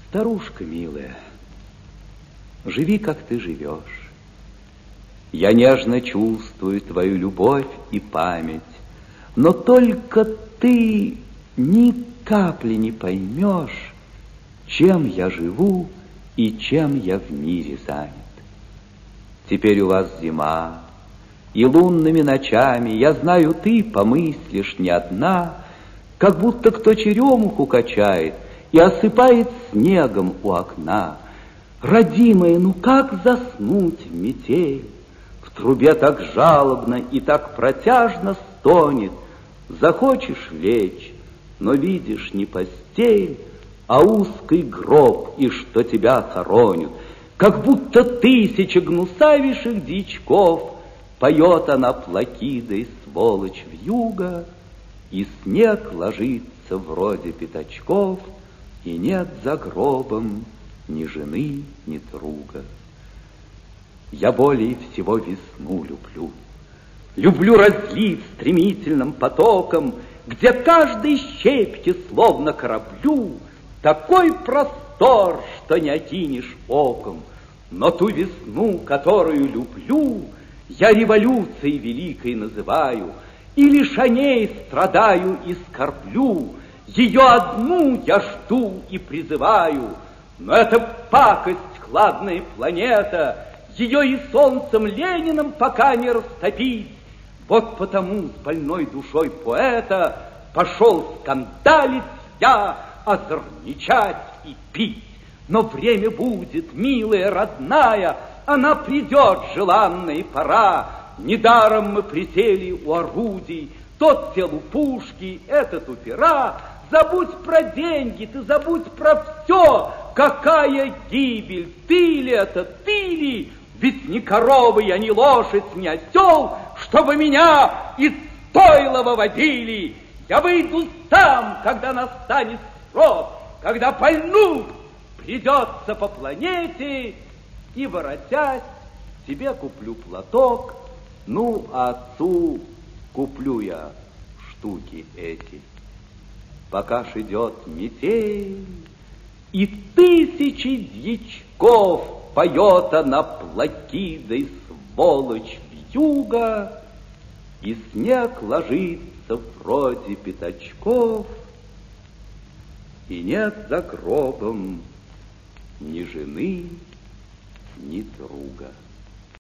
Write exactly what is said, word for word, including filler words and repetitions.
Старушка милая, живи, как ты живешь. Я нежно чувствую твою любовь и память, но только ты ни капли не поймешь, чем я живу и чем я в мире занят. Теперь у вас зима, и лунными ночами, я знаю, ты помыслишь не одна, как будто кто черемуху качает и осыпает снегом у окна. Родимая, ну как заснуть в метель? В трубе так жалобно и так протяжно стонет. Захочешь лечь, но видишь не постель, а узкий гроб, и что тебя хоронят. Как будто тысяча гнусавейших дичков поет она плакидой сволочь вьюга, и снег ложится вроде пятачков, и нет за гробом ни жены, ни друга. Я более всего весну люблю. Люблю разлив стремительным потоком, где каждой щепки, словно кораблю, такой простор, что не окинешь оком. Но ту весну, которую люблю, я революцией великой называю, и лишь о ней страдаю и скорблю. Ее одну я жду и призываю, но это пакость, хладная планета, ее и солнцем Лениным пока не растопить. Вот потому с больной душой поэта пошел скандалить я, озорничать и пить. Но время будет, милая, родная, она придет, желанная пора. Недаром мы присели у орудий, тот сел у пушки, этот у пера. Забудь про деньги, ты забудь про все. Какая гибель, ты ли это, ты ли? Ведь ни корова я, ни лошадь, ни осел, чтобы меня из стойла выводили. Я выйду сам, когда настанет срок, когда пальнуть придется по планете, и, воротясь, себе куплю платок, ну, а отцу куплю я штуки эти. Пока ж идет метель, и тысячи дьячков поет она плакидой сволочь вьюга, и снег ложится вроде пятачков, и нет за гробом ни жены, ни друга.